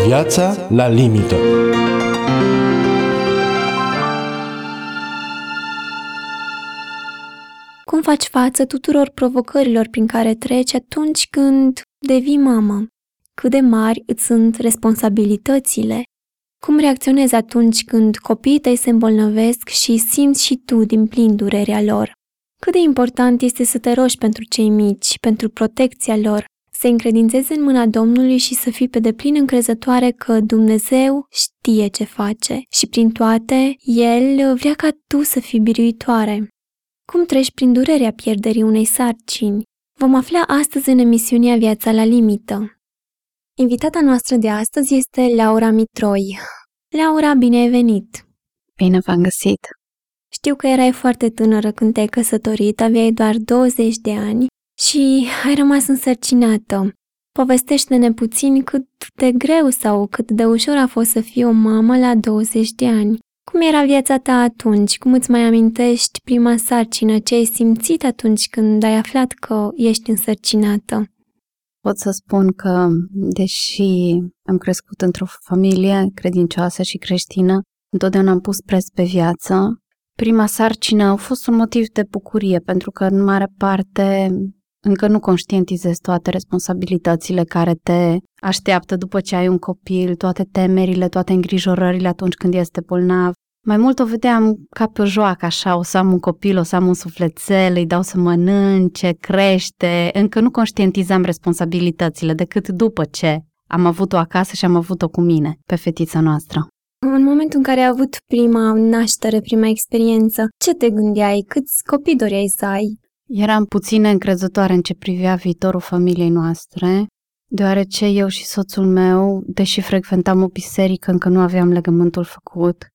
Viața la limită. Cum faci față tuturor provocărilor prin care treci atunci când devii mamă? Cât de mari îți sunt responsabilitățile? Cum reacționezi atunci când copiii tăi se îmbolnăvesc și simți și tu din plin durerea lor? Cât de important este să te rogi pentru cei mici, pentru protecția lor, să încredințezi în mâna Domnului și să fii pe deplin încrezătoare că Dumnezeu știe ce face și prin toate, El vrea ca tu să fii biruitoare. Cum treci prin durerea pierderii unei sarcini? Vom afla astăzi în emisiunea Viața la limită. Invitata noastră de astăzi este Laura Mitroi. Laura, bine ai venit! Bine v-am găsit! Știu că erai foarte tânără când te-ai căsătorit, aveai doar 20 de ani și ai rămas însărcinată. Povestește-ne puțin cât de greu sau cât de ușor a fost să fii o mamă la 20 de ani. Cum era viața ta atunci? Cum îți mai amintești prima sarcină? Ce ai simțit atunci când ai aflat că ești însărcinată? Pot să spun că, deși am crescut într-o familie credincioasă și creștină, întotdeauna am pus preț pe viață. Prima sarcină a fost un motiv de bucurie, pentru că, în mare parte, încă nu conștientizezi toate responsabilitățile care te așteaptă după ce ai un copil, toate temerile, toate îngrijorările atunci când este bolnav. Mai mult o vedeam ca pe o joacă, așa, o să am un copil, o să am un sufletel, îi dau să mănânce, crește. Încă nu conștientizam responsabilitățile decât după ce am avut-o acasă și am avut-o cu mine, pe fetița noastră. În momentul în care ai avut prima naștere, prima experiență, ce te gândeai? Câți copii doreai să ai? Eram puțin încrezătoare în ce privea viitorul familiei noastre, deoarece eu și soțul meu, deși frecventam o biserică, încă nu aveam legământul făcut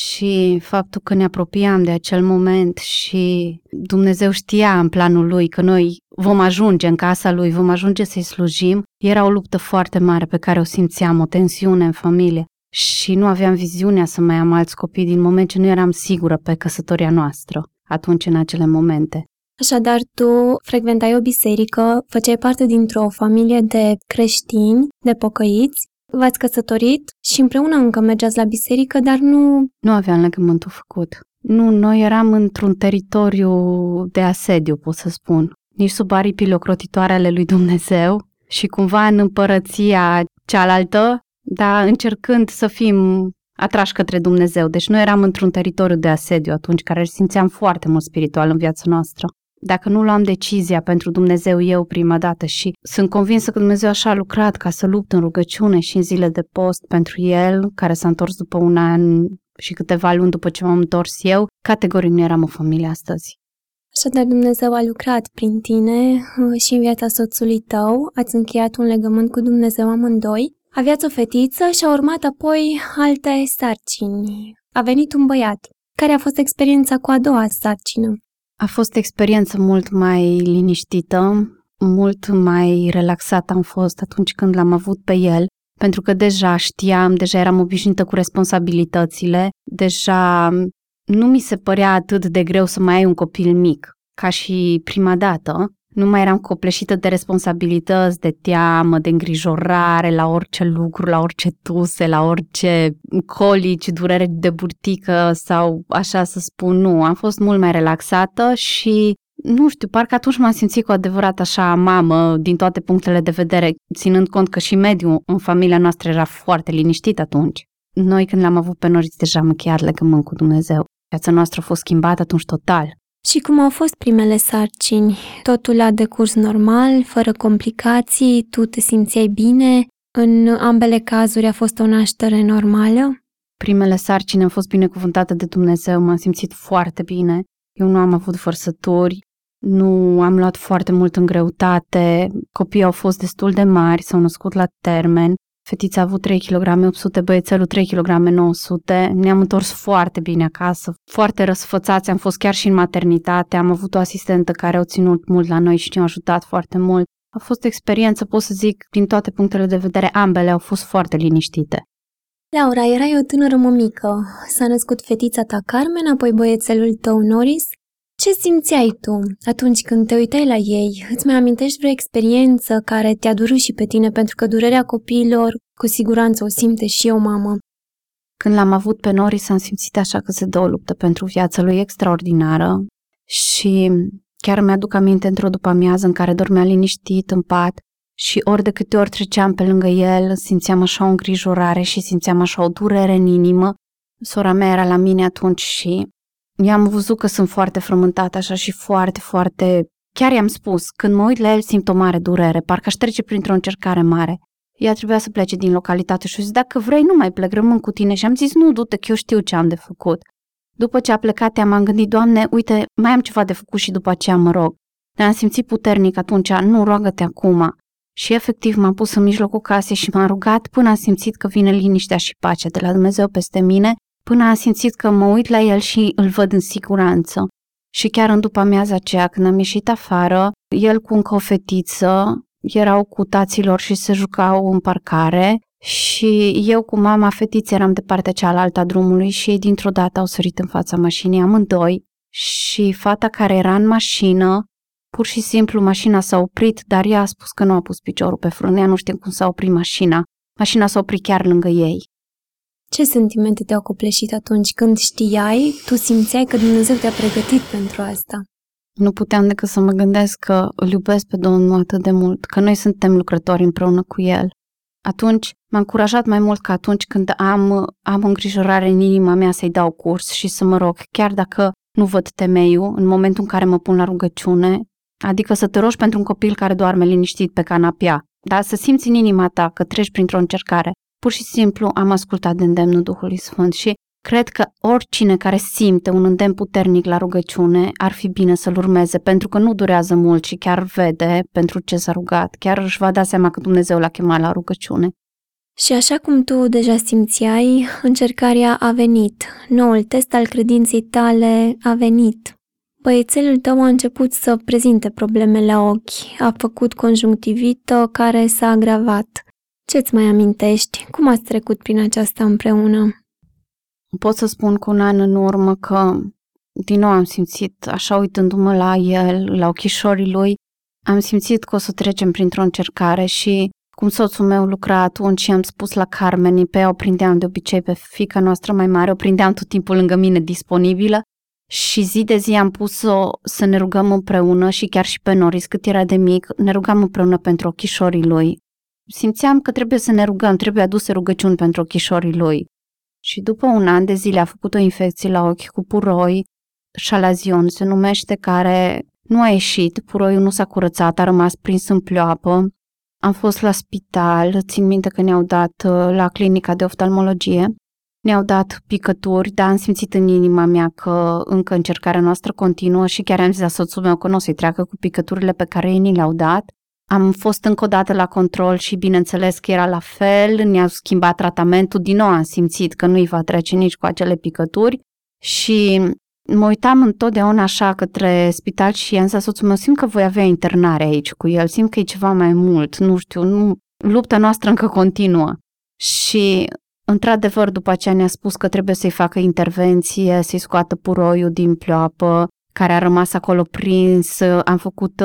și faptul că ne apropiam de acel moment și Dumnezeu știa în planul Lui că noi vom ajunge în casa Lui, vom ajunge să-i slujim, era o luptă foarte mare pe care o simțeam, o tensiune în familie și nu aveam viziunea să mai am alți copii din moment ce nu eram sigură pe căsătoria noastră atunci în acele momente. Așadar, tu frecventai o biserică, făceai parte dintr-o familie de creștini, de pocăiți, v-ați căsătorit și împreună încă mergeați la biserică, dar nu... Nu aveam legământul făcut. Nu, noi eram într-un teritoriu de asediu, pot să spun. Nici sub aripile ocrotitoare ale lui Dumnezeu și cumva în împărăția cealaltă, dar încercând să fim atrași către Dumnezeu. Deci noi eram într-un teritoriu de asediu atunci, care îl simțeam foarte mult spiritual în viața noastră. Dacă nu luam decizia pentru Dumnezeu eu prima dată și sunt convinsă că Dumnezeu așa a lucrat ca să lupt în rugăciune și în zile de post pentru El, care s-a întors după un an și câteva luni după ce m-am întors eu, categoric nu eram o familie astăzi. Așadar, Dumnezeu a lucrat prin tine și în viața soțului tău, ați încheiat un legământ cu Dumnezeu amândoi, aveați o fetiță și a urmat apoi alte sarcini. A venit un băiat. Care a fost experiența cu a doua sarcină? A fost o experiență mult mai liniștită, mult mai relaxată am fost atunci când l-am avut pe el, pentru că deja știam, deja eram obișnuită cu responsabilitățile, deja nu mi se părea atât de greu să mai ai un copil mic, ca și prima dată. Nu mai eram copleșită de responsabilități, de teamă, de îngrijorare la orice lucru, la orice tuse, la orice colici, durere de burtică sau așa să spun. Nu, am fost mult mai relaxată și nu știu, parcă atunci m-am simțit cu adevărat așa mamă din toate punctele de vedere, ținând cont că și mediul în familia noastră era foarte liniștit atunci. Noi când l-am avut pe Noris deja am încheiat legământ cu Dumnezeu. Viața noastră a fost schimbată atunci total. Și cum au fost primele sarcini? Totul a decurs normal, fără complicații, tu te simțeai bine? În ambele cazuri a fost o naștere normală? Primele sarcini am fost binecuvântate de Dumnezeu, m-am simțit foarte bine. Eu nu am avut vărsături, nu am luat foarte mult în greutate, copiii au fost destul de mari, s-au născut la termen. Fetița a avut 3 kg 800, băiețelul 3 kg 900. Ne-am întors foarte bine acasă, foarte răsfățați, am fost chiar și în maternitate, am avut o asistentă care a ținut mult la noi și ne-a ajutat foarte mult. A fost o experiență, pot să zic, din toate punctele de vedere, ambele au fost foarte liniștite. Laura, erai o tânără mămică. S-a născut fetița ta Carmen, apoi băiețelul tău Noris. Ce simțeai tu atunci când te uitai la ei? Îți mai amintești vreo experiență care te-a durut și pe tine? Pentru că durerea copiilor, cu siguranță o simte și o mamă. Când l-am avut pe Norris, am simțit așa că se dă o luptă pentru viața lui extraordinară și chiar mi-aduc aminte într-o după-amiază în care dormea liniștit în pat și ori de câte ori treceam pe lângă el, simțeam așa o îngrijorare și simțeam așa o durere în inimă. Sora mea era la mine atunci și i-am văzut că sunt foarte frământată așa și foarte, foarte... Chiar i-am spus, când mă uit la el simt o mare durere, parcă aș trece printr-o încercare mare. Ea trebuia să plece din localitate și a zis, dacă vrei nu mai plec, rămân cu tine. Și am zis, nu, du-te, că eu știu ce am de făcut. După ce a plecat, m-am gândit, Doamne, uite, mai am ceva de făcut și după aceea mă rog. Dar am simțit puternic atunci, nu, roagă-te acum. Și efectiv m-am pus în mijlocul casei și m-am rugat până am simțit că vine liniștea și pacea de la Dumnezeu peste mine, până am simțit că mă uit la el și îl văd în siguranță. Și chiar în după amiaza aceea, când am ieșit afară, el cu încă o fetiță, erau cu taților și se jucau în parcare și eu cu mama fetiței eram de partea cealaltă a drumului și ei dintr-o dată au sărit în fața mașinii amândoi și fata care era în mașină, pur și simplu mașina s-a oprit, dar ea a spus că nu a pus piciorul pe frână, ea nu știe cum s-a oprit mașina. Mașina s-a oprit chiar lângă ei. Ce sentimente te-au copleșit atunci când știai, tu simțeai că Dumnezeu te-a pregătit pentru asta? Nu puteam decât să mă gândesc că îl iubesc pe Domnul atât de mult, că noi suntem lucrători împreună cu El. Atunci m-a încurajat mai mult că atunci când am îngrijorare în inima mea să-i dau curs și să mă rog, chiar dacă nu văd temeiul, în momentul în care mă pun la rugăciune, adică să te rogi pentru un copil care doarme liniștit pe canapea, dar să simți în inima ta că treci printr-o încercare. Pur și simplu am ascultat de îndemnul Duhului Sfânt și cred că oricine care simte un îndemn puternic la rugăciune ar fi bine să-l urmeze, pentru că nu durează mult și chiar vede pentru ce s-a rugat, chiar își va da seama că Dumnezeu l-a chemat la rugăciune. Și așa cum tu deja simțeai, încercarea a venit. Noul test al credinței tale a venit. Băiețelul tău a început să prezinte probleme la ochi, a făcut conjunctivită care s-a agravat. Ce-ți mai amintești? Cum ați trecut prin aceasta împreună? Pot să spun cu un an în urmă că din nou am simțit, așa uitându-mă la el, la ochișorii lui, am simțit că o să trecem printr-o încercare și cum soțul meu lucra atunci și am spus la Carmen, pe ea o prindeam de obicei pe fiica noastră mai mare, o prindeam tot timpul lângă mine disponibilă și zi de zi am pus-o să ne rugăm împreună și chiar și pe Norris, cât era de mic, ne rugam împreună pentru ochișorii lui. Simțeam că trebuie să ne rugăm, trebuie aduse rugăciuni pentru ochișorii lui. Și după un an de zile a făcut o infecție la ochi cu puroi, șalazion se numește, care nu a ieșit, puroiul nu s-a curățat, a rămas prins în pleoapă. Am fost la spital, țin minte că ne-au dat la clinica de oftalmologie, ne-au dat picături, dar am simțit în inima mea că încă încercarea noastră continuă și chiar am zis la soțul meu că nu o să-i treacă cu picăturile pe care ei ni le-au dat. Am fost încă o dată la control și bineînțeles că era la fel, ne-au schimbat tratamentul, din nou am simțit că nu-i va trece nici cu acele picături și mă uitam întotdeauna așa către spital și i-am zis la soțul meu, simt că voi avea internare aici cu el, simt că e ceva mai mult, nu știu, lupta noastră încă continuă. Și într-adevăr după aceea ne-a spus că trebuie să-i facă intervenție, să-i scoată puroiul din pleoapă, care a rămas acolo prins, am făcut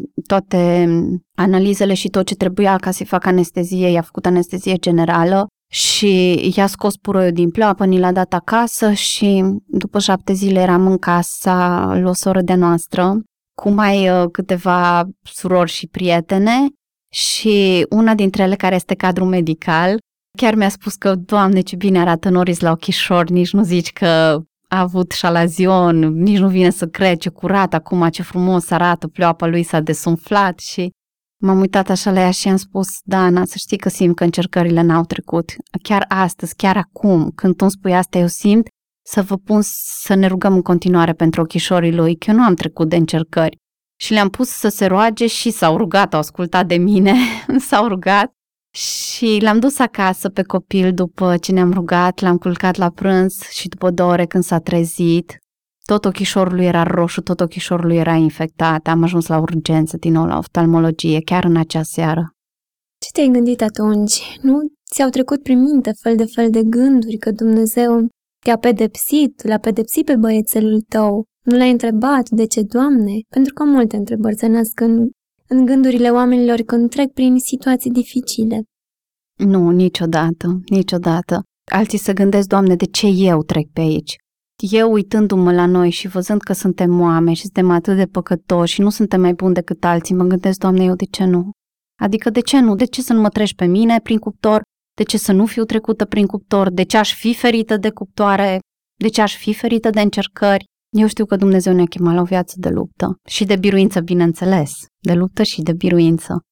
toate analizele și tot ce trebuia ca să-i facă anestezie, i-a făcut anestezie generală și i-a scos puroiul din pleoapă, ni l-a dat acasă și după 7 zile eram în casa lui o soră de-a noastră cu mai câteva surori și prietene și una dintre ele care este cadru medical chiar mi-a spus că, Doamne, ce bine arată Norris la ochișori, nici nu zici că a avut șalazion, nici nu vine să cred, ce curat acum, ce frumos arată, pleoapa lui s-a desumflat și m-am uitat așa la ea și am spus, Dana, să știi că simt că încercările n-au trecut. Chiar astăzi, chiar acum, când tu îmi spui asta, eu simt să vă pun să ne rugăm în continuare pentru ochișorii lui, că eu nu am trecut de încercări. Și le-am pus să se roage și s-au rugat, au ascultat de mine, s-au rugat. Și l-am dus acasă pe copil după ce ne-am rugat, l-am culcat la prânz și după 2 ore când s-a trezit, tot ochișorul lui era roșu, tot ochișorul lui era infectat, am ajuns la urgență din nou la oftalmologie, chiar în acea seară. Ce te-ai gândit atunci? Nu ți-au trecut prin minte fel de gânduri că Dumnezeu te-a pedepsit, l-a pedepsit pe băiețelul tău Nu l-ai întrebat de ce, Doamne? Pentru că multe întrebări se nasc în gândurile oamenilor când trec prin situații dificile. Nu, niciodată. Alții se gândesc, Doamne, de ce eu trec pe aici? Eu uitându-mă la noi și văzând că suntem oameni și suntem atât de păcătoși și nu suntem mai buni decât alții, mă gândesc, Doamne, eu de ce nu? Adică de ce nu? De ce să nu mă treci pe mine prin cuptor? De ce să nu fiu trecută prin cuptor? De ce aș fi ferită de cuptoare? De ce aș fi ferită de încercări? Eu știu că Dumnezeu ne-a chemat la o viață de luptă și de biruință, bineînțeles. De luptă și de biruință.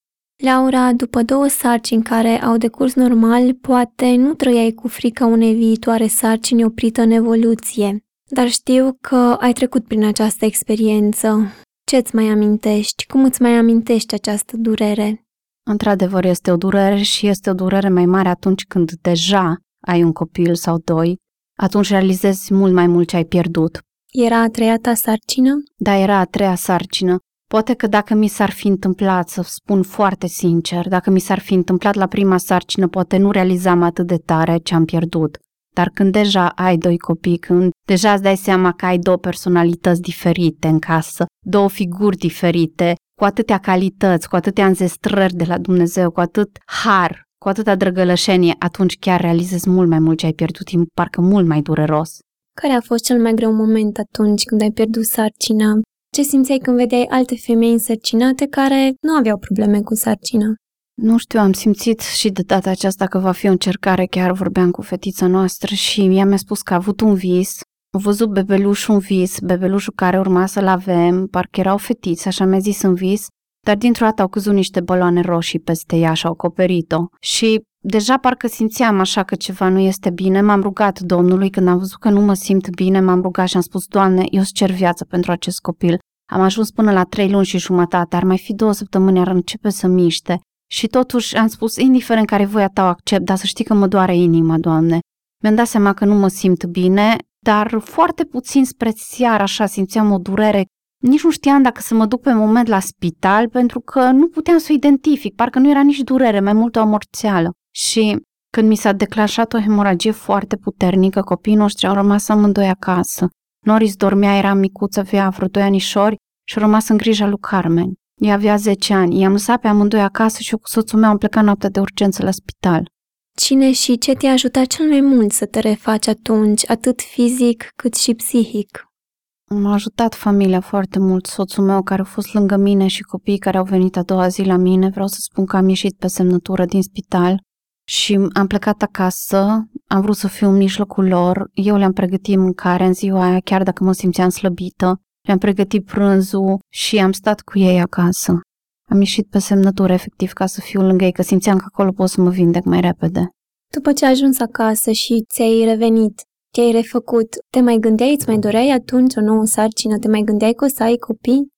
Laura, după 2 sarcini care au decurs normal, poate nu trăiai cu frica unei viitoare sarcini oprită în evoluție. Dar știu că ai trecut prin această experiență. Ce-ți mai amintești? Cum îți mai amintești această durere? Într-adevăr, este o durere și este o durere mai mare atunci când deja ai un copil sau 2. Atunci realizezi mult mai mult ce ai pierdut. Era a 3-a ta sarcină? Da, era a 3-a sarcină. Poate că dacă mi s-ar fi întâmplat, să spun foarte sincer, dacă mi s-ar fi întâmplat la prima sarcină, poate nu realizam atât de tare ce am pierdut. Dar când deja ai 2 copii, când deja îți dai seama că ai 2 personalități diferite în casă, 2 figuri diferite, cu atâtea calități, cu atâtea înzestrări de la Dumnezeu, cu atât har, cu atâta drăgălășenie, atunci chiar realizezi mult mai mult ce ai pierdut, e parcă mult mai dureros. Care a fost cel mai greu moment atunci când ai pierdut sarcina? Ce simțeai când vedeai alte femei însărcinate care nu aveau probleme cu sarcina? Nu știu, am simțit și de data aceasta că va fi o încercare, chiar vorbeam cu fetița noastră și ea mi-a spus că a avut un vis, a văzut bebelușul un vis, bebelușul care urma să-l avem, parcă era o fetiță, așa mi-a zis în vis, dar dintr-o dată au căzut niște baloane roșii peste ea și au acoperit-o. Și deja parcă simțeam așa că ceva nu este bine, m-am rugat Domnului, când am văzut că nu mă simt bine, m-am rugat și am spus, Doamne, eu îți cer viață pentru acest copil. Am ajuns până la 3 luni și jumătate, ar mai fi 2 săptămâni, ar începe să miște. Și totuși am spus, indiferent care voia ta o accept, dar să știi că mă doare inima, Doamne. Mi-am dat seama că nu mă simt bine, dar foarte puțin spre seară, așa, simțeam o durere. Nici nu știam dacă să mă duc pe moment la spital, pentru că nu puteam să o identific, parcă nu era nici durere, mai mult o amorțeală. Și când mi s-a declanșat o hemoragie foarte puternică, copiii noștri au rămas amândoi acasă. Noris dormea, era micuță, avea vreo 2 anișori și a rămas în grija lui Carmen. Ea avea 10 ani. I-am lăsat pe amândoi acasă și eu cu soțul meu am plecat noaptea de urgență la spital. Cine și ce te-a ajutat cel mai mult să te refaci atunci, atât fizic cât și psihic? M-a ajutat familia foarte mult, soțul meu care a fost lângă mine și copiii care au venit a doua zi la mine. Vreau să spun că am ieșit pe semnătură din spital și am plecat acasă, am vrut să fiu în mijlocul lor. Eu le-am pregătit mâncare în ziua aia, chiar dacă mă simțeam slăbită. Le-am pregătit prânzul și am stat cu ei acasă. Am ieșit pe semnătură, efectiv, ca să fiu lângă ei, că simțeam că acolo pot să mă vindec mai repede. După ce ai ajuns acasă și ți-ai revenit, te-ai refăcut, te mai gândeai, îți mai doreai atunci o nouă sarcină? Te mai gândeai că o să ai copii?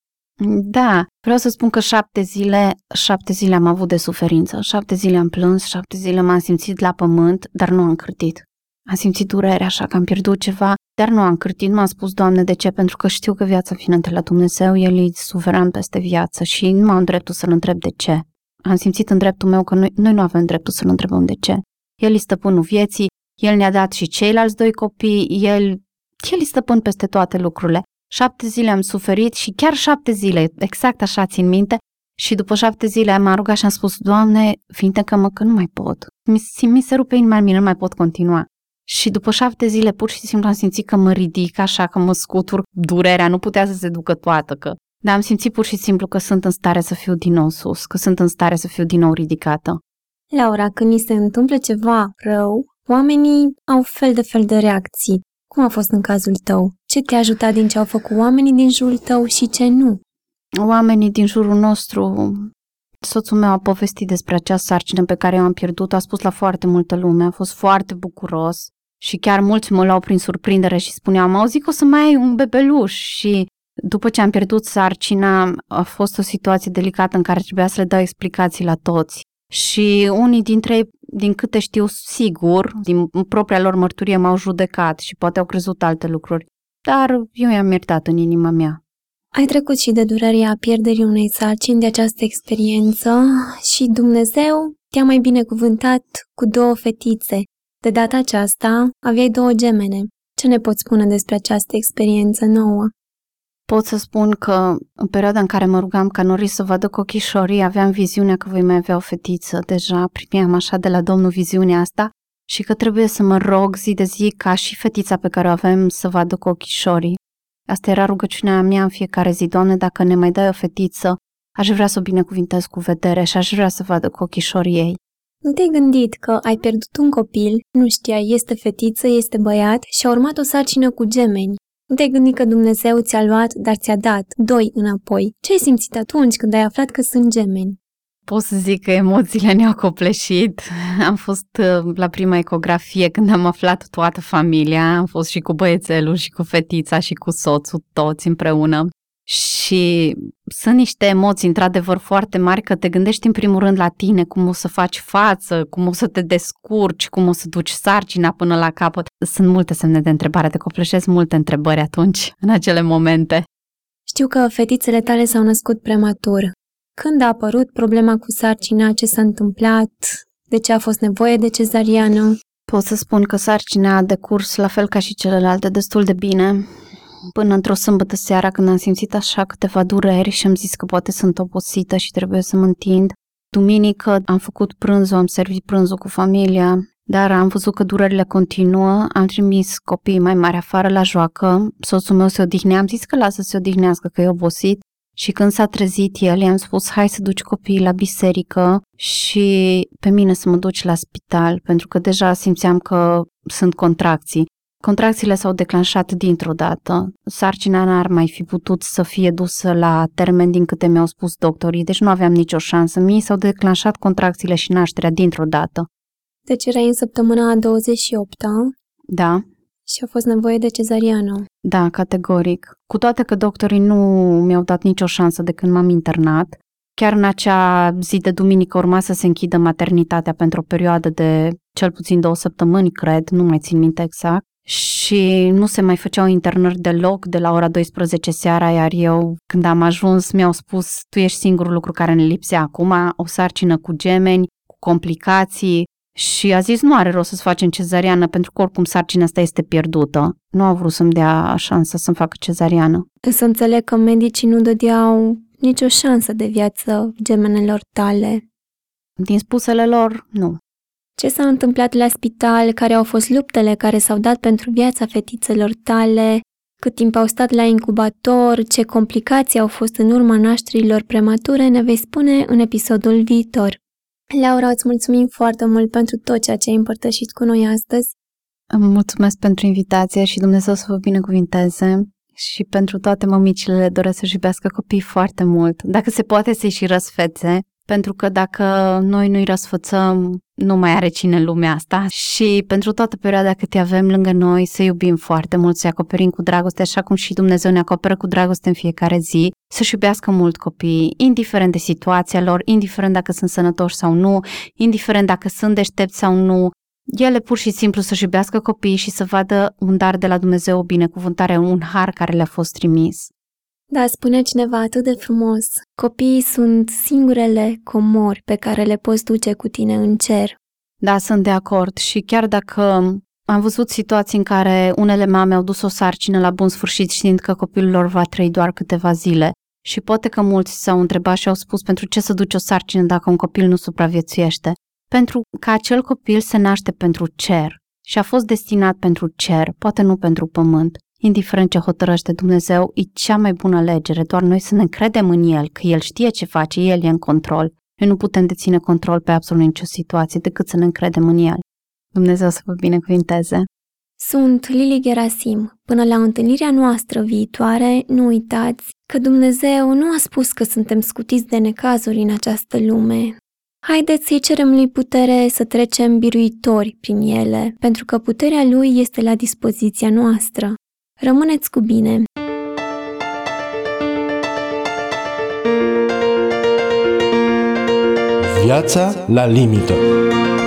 Da, vreau să spun că 7 zile am avut de suferință. 7 zile am plâns, 7 zile m-am simțit la pământ, dar nu am cârtit. Am simțit durere, așa că am pierdut ceva, dar nu am cârtit, m-am spus, Doamne, de ce? Pentru că știu că viața vine de la Dumnezeu, El e suveran peste viață și nu am dreptul să-L întreb de ce. Am simțit în dreptul meu că noi nu avem dreptul să-L întrebăm de ce. El e stăpânul vieții, El ne-a dat și ceilalți 2 copii, El e stăpân peste toate lucrurile. 7 zile am suferit și chiar 7 zile, exact așa țin minte, și după 7 zile m-am rugat și am spus, Doamne, vindecă-mă că nu mai pot. Mi se rupe inima în mine, nu mai pot continua. Și după 7 zile pur și simplu am simțit că mă ridic așa, că mă scutur, durerea nu putea să se ducă toată, dar am simțit pur și simplu că sunt în stare să fiu din nou sus, că sunt în stare să fiu din nou ridicată. Laura, când ni se întâmplă ceva rău, oamenii au fel de reacții. Cum a fost în cazul tău? Ce te-a ajutat din ce au făcut oamenii din jurul tău și ce nu? Oamenii din jurul nostru, soțul meu a povestit despre acea sarcină pe care eu am pierdut-o, a spus la foarte multă lume, a fost foarte bucuros și chiar mulți mă luau prin surprindere și spuneau, am auzit că o să mai ai un bebeluș și după ce am pierdut sarcina a fost o situație delicată în care trebuia să le dau explicații la toți și unii dintre ei, din câte știu sigur, din propria lor mărturie m-au judecat și poate au crezut alte lucruri, dar eu i-am iertat în inima mea. Ai trecut și de durerea pierderii unei sarcini, de această experiență și Dumnezeu te-a mai binecuvântat cu 2 fetițe. De data aceasta aveai 2 gemene. Ce ne poți spune despre această experiență nouă? Pot să spun că în perioada în care mă rugam ca Nori să vadă cu ochișorii, aveam viziunea că voi mai avea o fetiță. Deja primeam așa de la Domnul viziunea asta și că trebuie să mă rog zi de zi ca și fetița pe care o avem să vadă cu ochișorii. Asta era rugăciunea mea în fiecare zi. Doamne, dacă ne mai dai o fetiță, aș vrea să o binecuvintez cu vedere și aș vrea să vadă cu ochișorii ei. Nu te-ai gândit că ai pierdut un copil, nu știai, este fetiță, este băiat și a urmat o sarcină cu gemeni? Nu te-ai gândit că Dumnezeu ți-a luat, dar ți-a dat 2 înapoi? Ce ai simțit atunci când ai aflat că sunt gemeni? Pot să zic că emoțiile ne-au copleșit. Am fost la prima ecografie când am aflat toată familia. Am fost și cu băiețelul, și cu fetița, și cu soțul, toți împreună. Și sunt niște emoții, într-adevăr, foarte mari, că te gândești în primul rând la tine, cum o să faci față, cum o să te descurci, cum o să duci sarcina până la capăt. Sunt multe semne de întrebare, te copleșesc multe întrebări atunci, în acele momente. Știu că fetițele tale s-au născut prematur. Când a apărut problema cu sarcina, ce s-a întâmplat, de ce a fost nevoie de cezariană? Pot să spun că sarcina a decurs la fel ca și celelalte, destul de bine. Până într-o sâmbătă seara, când am simțit așa câteva dureri și am zis că poate sunt obosită și trebuie să mă întind. Duminică am făcut prânzul, am servit prânzul cu familia, dar am văzut că durerile continuă, am trimis copiii mai mari afară la joacă, soțul meu se odihnea, am zis că lasă să se odihnească, că e obosit. Și când s-a trezit el, i-am spus, hai să duci copiii la biserică și pe mine să mă duci la spital, pentru că deja simțeam că sunt contracții. Contracțiile s-au declanșat dintr-o dată. Sarcina n-ar mai fi putut să fie dusă la termen din câte mi-au spus doctorii, deci nu aveam nicio șansă. Mie s-au declanșat contracțiile și nașterea dintr-o dată. Deci erai în săptămâna a 28-a? Da. Și a fost nevoie de cezariană? Da, categoric. Cu toate că doctorii nu mi-au dat nicio șansă de când m-am internat, chiar în acea zi de duminică urma să se închidă maternitatea pentru o perioadă de cel puțin 2 săptămâni, cred, nu mai țin minte exact, și nu se mai făceau internări deloc de la ora 12 seara, iar eu, când am ajuns, mi-au spus, tu ești singurul lucru care ne lipsea acum, o sarcină cu gemeni, cu complicații, și a zis, nu are rost să-ți facem cezariană, pentru că oricum sarcina asta este pierdută. Nu au vrut să-mi dea șansa să-mi facă cezariană. Să înțeleg că medicii nu dădeau nicio șansă de viață gemenelor tale. Din spusele lor, nu. Ce s-a întâmplat la spital? Care au fost luptele care s-au dat pentru viața fetițelor tale? Cât timp au stat la incubator? Ce complicații au fost în urma nașterilor premature? Ne vei spune în episodul viitor. Laura, îți mulțumim foarte mult pentru tot ceea ce ai împărtășit cu noi astăzi. Îmi mulțumesc pentru invitație și Dumnezeu să vă binecuvinteze și pentru toate mămicile le doresc să-și iubească copiii foarte mult. Dacă se poate să-i și răsfețe, pentru că dacă noi nu-i răsfățăm, nu mai are cine în lumea asta. Și pentru toată perioada cât îi avem lângă noi, să iubim foarte mult, să-i acoperim cu dragoste, așa cum și Dumnezeu ne acoperă cu dragoste în fiecare zi, să-și iubească mult copiii, indiferent de situația lor, indiferent dacă sunt sănătoși sau nu, indiferent dacă sunt deștepți sau nu. Ele pur și simplu să-și iubească copiii și să vadă un dar de la Dumnezeu, o binecuvântare, un har care le-a fost trimis. Da, spunea cineva atât de frumos, copiii sunt singurele comori pe care le poți duce cu tine în cer. Da, sunt de acord și chiar dacă am văzut situații în care unele mame au dus o sarcină la bun sfârșit știind că copilul lor va trăi doar câteva zile și poate că mulți s-au întrebat și au spus pentru ce să duci o sarcină dacă un copil nu supraviețuiește? Pentru că acel copil se naște pentru cer și a fost destinat pentru cer, poate nu pentru pământ. Indiferent ce hotărăște Dumnezeu, e cea mai bună alegere, doar noi să ne încredem în El, că El știe ce face, El e în control. Noi nu putem deține control pe absolut nicio situație decât să ne încredem în El. Dumnezeu să vă binecuvinteze! Sunt Lili Gerasim. Până la întâlnirea noastră viitoare, nu uitați că Dumnezeu nu a spus că suntem scutiți de necazuri în această lume. Haideți să-i cerem lui putere să trecem biruitori prin ele, pentru că puterea lui este la dispoziția noastră. Rămâneți cu bine! Viața la limită.